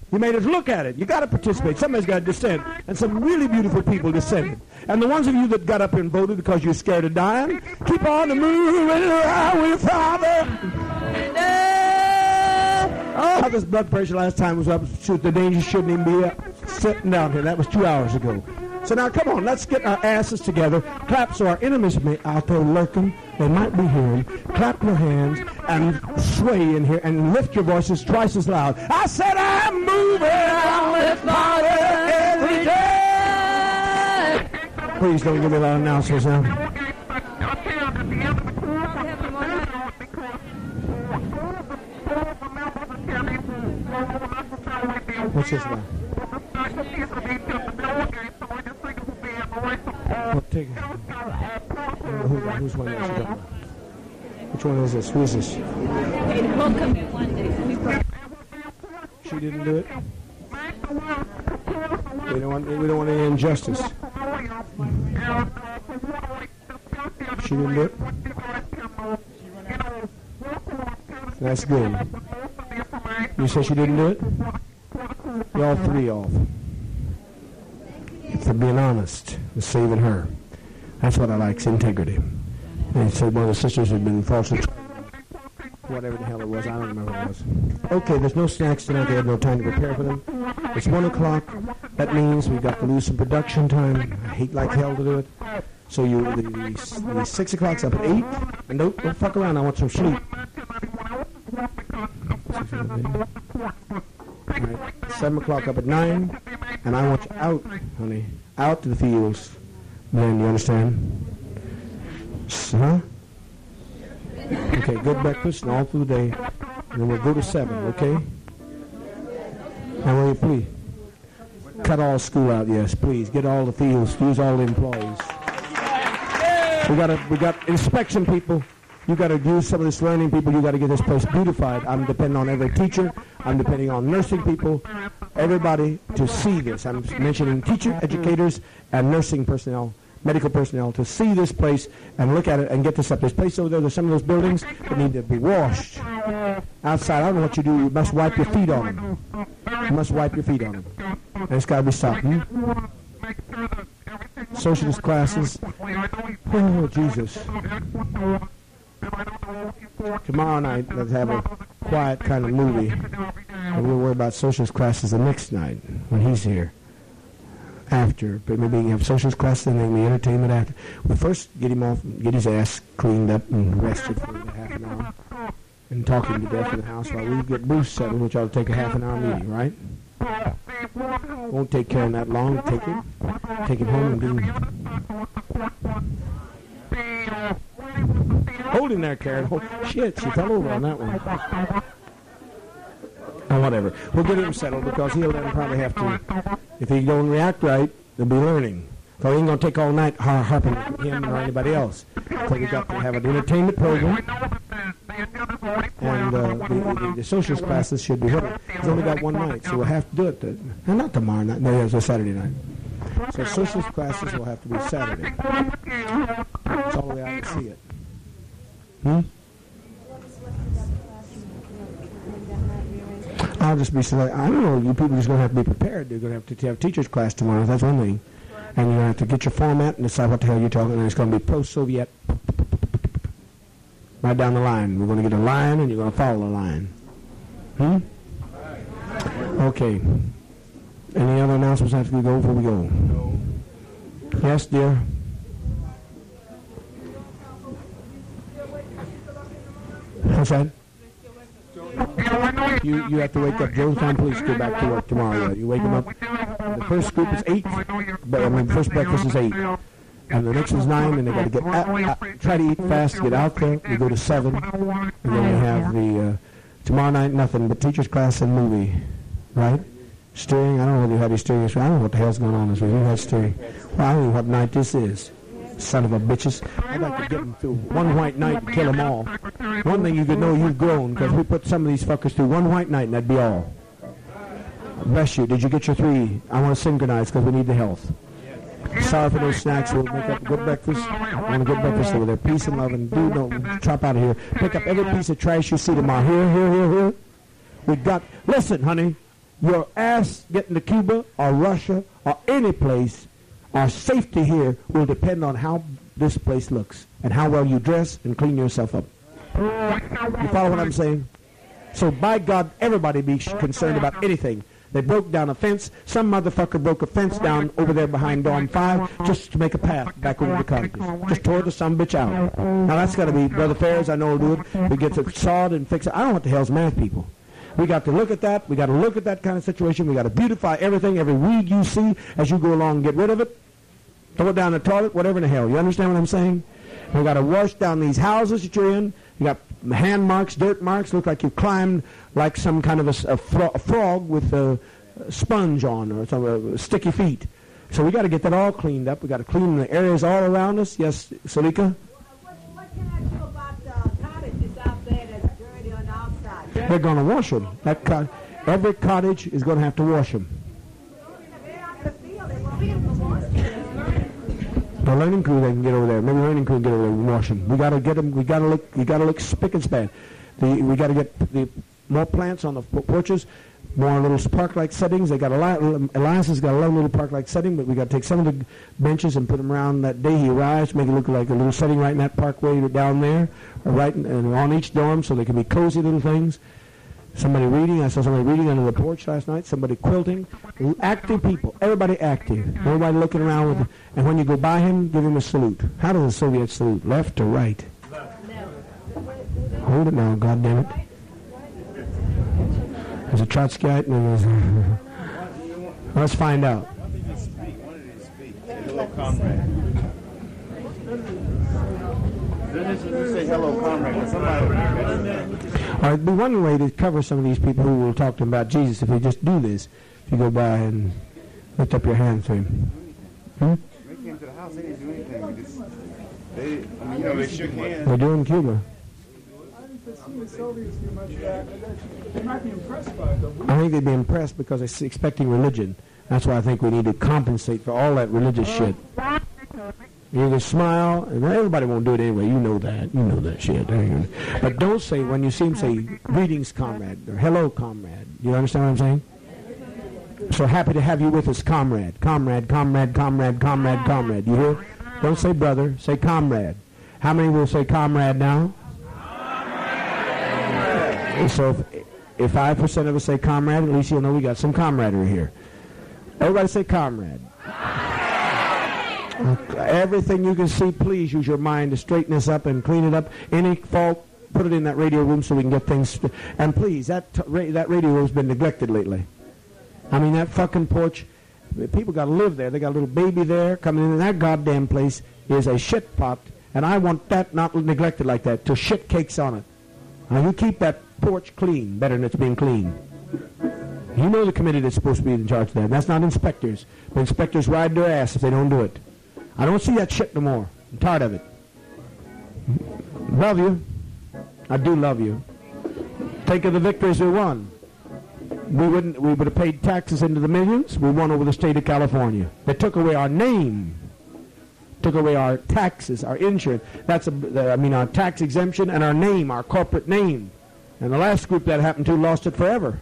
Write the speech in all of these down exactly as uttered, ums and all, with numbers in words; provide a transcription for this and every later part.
You made us look at it. You got to participate. Somebody's got to dissent. And some really beautiful people dissented. And the ones of you that got up here and voted because you're scared of dying, keep on moving around with Father. Oh, this blood pressure last time was up. Shoot, the danger shouldn't even be up. Sitting down here. That was two hours ago. So now, come on, let's get our asses together. Clap so our enemies may out there lurking. They might be hearing. Clap your hands and sway in here and lift your voices twice as loud. I said I'm moving on with Father every day. Please don't give me a lot of announcements now. What's this now? Well, take it. Who, who's one is she? Which one is this? Who is this? Welcome in one day. She didn't do it. We don't want. We don't want any injustice. She didn't do it. That's good. You say she didn't do it? Y'all three off. For being honest and saving her. That's what I like, is integrity. And said one of the sisters had been falsely whatever the hell it was, I don't remember what it was. Okay, there's no snacks tonight, they had no time to prepare for them. It's one o'clock, that means we've got to lose some production time. I hate like hell to do it. So you, the, the, the six o'clock's up at eight, and don't, don't fuck around, I want some sleep. Alright, seven o'clock up at nine, and I want you out, honey, out to the fields. Then you understand? Huh? Okay, good breakfast and all through the day. And then we'll go to seven, okay? And will you please? Cut all school out, yes, please. Get all the fields, use all the employees. We got we got inspection people. You got to use some of this learning people. You got to get this place beautified. I'm depending on every teacher. I'm depending on nursing people. Everybody to see this. I'm mentioning teacher, educators, and nursing personnel, medical personnel, to see this place and look at it and get this up. This place over there, there's some of those buildings that need to be washed. Outside, I don't know what you do. You must wipe your feet on them. You must wipe your feet on them. And it's got to be stopped. Hmm? Socialist classes. Oh, Jesus. Tomorrow night, let's have a quiet kind of movie. And we'll worry about socialist classes the next night when he's here. After, but maybe we can have socialist classes and then the entertainment after. We first get him off, get his ass cleaned up and rested for half an hour, and talk him to death in the house while we get Bruce settled, which ought to take a half an hour meeting, right? Won't take care of that long. Take it, take him home and do. Hold him there, Karen. Hold. Shit, she fell over on that one. Oh, whatever. We'll get him settled because he'll then probably have to. If he don't react right, they'll be learning. So he ain't going to take all night har- harping him or anybody else. So we've got to have an entertainment program. And uh, the, the, the socialist classes should be hidden. He's only got one night, so we'll have to do it. To, and not tomorrow night. No, it's a Saturday night. So socialist classes will have to be Saturday. That's all the way I can see it. Hmm? I'll just be select. I don't know. You people are just going to have to be prepared. You're going to have to have teachers' class tomorrow. That's one thing. And you're going to have to get your format and decide what the hell you're talking. And it's going to be pro-Soviet. Right down the line. We're going to get a line, and you're going to follow the line. Hmm? Okay. Any other announcements after we go before we go? No. Yes, dear? What's that? You you have to wake up. Joe's time, please go back to work tomorrow. You wake him up. The first group is eight. But I mean, the first breakfast is eight. And the next is nine, and they got to get out, out, try to eat fast, get out there. We go to seven. And then we have the, uh, tomorrow night, nothing but teacher's class and movie. Right? Steering. I don't know whether you had any steering. I don't know what the hell's going on this week. You had steering. Well, I don't know what night this is. Son of a bitches. I'd like to get them through one white night and kill them all. One thing you could know, you've grown, because we put some of these fuckers through one white night and that'd be all. Bless you. Did you get your three? I want to synchronize because we need the health. Sorry for those snacks. We'll make up a good breakfast. I want a good breakfast over there. Peace and love. And do don't chop out of here. Pick up every piece of trash you see tomorrow. Here, here, here, here. We got, listen, honey. your ass getting to Cuba or Russia or any place, our safety here will depend on how this place looks and how well you dress and clean yourself up. You follow what I'm saying? So by God, everybody be concerned about anything. They broke down a fence. Some motherfucker broke a fence down over there behind Dorm five just to make a path back over the cottages. Just tore the son bitch out. Now that's got to be, Brother Ferris, I know will do it. We get it sawed and fix it. I don't know what the hell's mad people. We got to look at that. We got to look at that kind of situation. We got to beautify everything. Every weed you see as you go along, get rid of it. Throw it down the toilet, whatever in the hell. You understand what I'm saying? We got to wash down these houses that you're in. You got hand marks, dirt marks. Look like you climbed like some kind of a, a, fro- a frog with a, a sponge on or some uh, sticky feet. So we got to get that all cleaned up. We got to clean the areas all around us. Yes, Salika? What, what can I do about the cottages out there that's dirty on the outside? They're going to wash them. That co- every cottage is going to have to wash them. They're out in the field. They won't be able to wash them. The learning crew, they can get over there. Maybe the learning crew can get over there and wash them. We got to get them. We got to look. You got to look spick and span. The, we got to get the more plants on the porches, more little park-like settings. They got a lot. Elias has got a little park-like setting, but we got to take some of the benches and put them around that day he arrives, make it look like a little setting right in that parkway down there, or right in, and on each dorm, so they can be cozy little things. Somebody reading. I saw somebody reading under the porch last night. Somebody quilting. Active people. Everybody active. Nobody looking around with. And when you go by him, give him a salute. How does the Soviet salute? Left or right? Hold it now, God damn it. There's a Trotskyite and there's a... Let's find out. Hello, comrade. Just say hello, comrade. Somebody. All right, it'd be one way to cover some of these people who will talk to them about Jesus if we just do this. If you go by and lift up your hand to him. Hmm? They came to the house. They didn't do anything. They, just, they I mean, you know, they shook hands. They're doing Cuba. The Soviets do much of that. They might be impressed by it, though. I think they'd be impressed because they're expecting religion. That's why I think we need to compensate for all that religious shit. You can smile, and everybody won't do it anyway. You know that. You know that shit. But don't say, when you see him, say, greetings, comrade, or hello, comrade. You understand what I'm saying? So happy to have you with us, comrade. Comrade, comrade, comrade, comrade, comrade. You hear? Don't say brother, say comrade. How many will say comrade now? So if, if five percent of us say comrade, at least you'll know we got some camaraderie here. Everybody say comrade. Everything you can see, please use your mind to straighten this up and clean it up. Any fault, put it in that radio room so we can get things. St- and please, that t- ra- that radio room's been neglected lately. I mean, that fucking porch, people got to live there. They got a little baby there coming in. That goddamn place is a shit pot, and I want that not neglected like that, till shit cakes on it. Now, you keep that porch clean, better than it's being clean. You know the committee that's supposed to be in charge of that. That's not inspectors. The inspectors ride their ass if they don't do it. I don't see that shit no more. I'm tired of it. Love you. I do love you. Think of the victories we won. We wouldn't. We would have paid taxes into the millions. We won over the state of California. They took away our name. Took away our taxes, our insurance. That's a, I mean, our tax exemption and our name, our corporate name. And the last group that happened to lost it forever.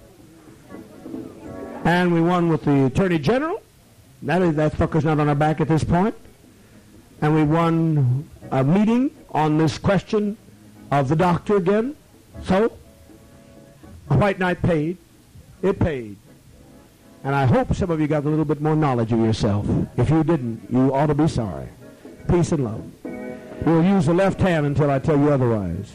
And we won with the Attorney General. That is, that fucker's not on our back at this point. And we won a meeting on this question of the doctor again. So, a white knight paid. It paid. And I hope some of you got a little bit more knowledge of yourself. If you didn't, you ought to be sorry. Peace and love. We'll use the left hand until I tell you otherwise.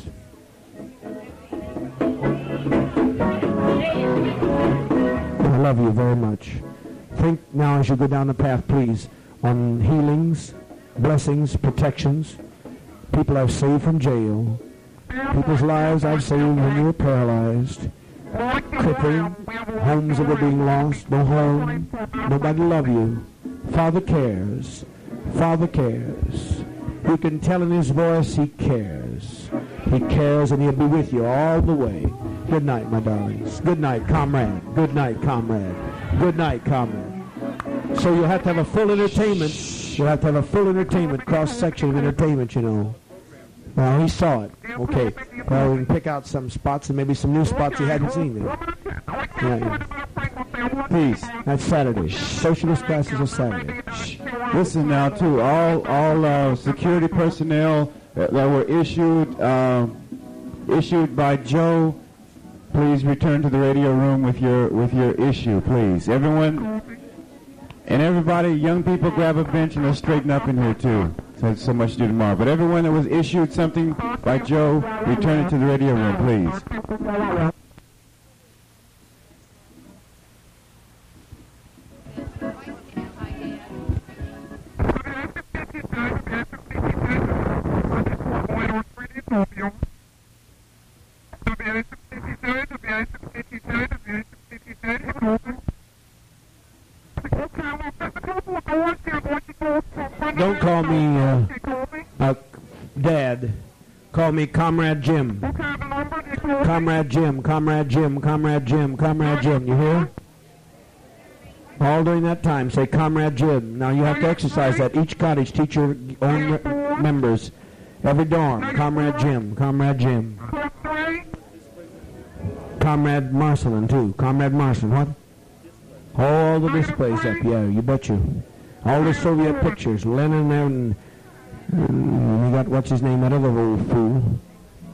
I love you very much. Think now as you go down the path, please, on healings, blessings, protections, people I've saved from jail, people's lives I've saved when you were paralyzed, crippling, homes that were being lost, no home, nobody to love you. Father cares. Father cares. You can tell in his voice he cares. He cares and he'll be with you all the way. Good night, my darlings. Good night, comrade. Good night, comrade. Good night, comrade. So you'll have to have a full entertainment. You'll have to have a full entertainment, cross-section of entertainment, you know. Well, he saw it. Okay. Well, we can pick out some spots and maybe some new spots he hadn't seen there. Yeah, yeah. Peace. That's Saturday. Socialist classes are Saturday. Listen now, too. All all uh, security personnel that, that were issued uh, issued by Joe, please return to the radio room with your with your issue, please. Everyone and everybody, young people, grab a bench and let's straighten up in here too. So there's so much to do tomorrow. But everyone that was issued something by Joe, return it to the radio room, please. Don't call me uh, uh, Dad. Call me Comrade Jim. Comrade Jim, Comrade Jim, Comrade Jim, Comrade Jim. You hear? All during that time, say Comrade Jim. Now you have to exercise that. Each cottage, teach your own me- members. Every dorm, Comrade Jim, Comrade Jim. Comrade Marcelin, too. Comrade Marcelin, what? All the displays up, yeah, you bet you. All the Soviet pictures, Lenin and, and you got, what's his name, that other old fool.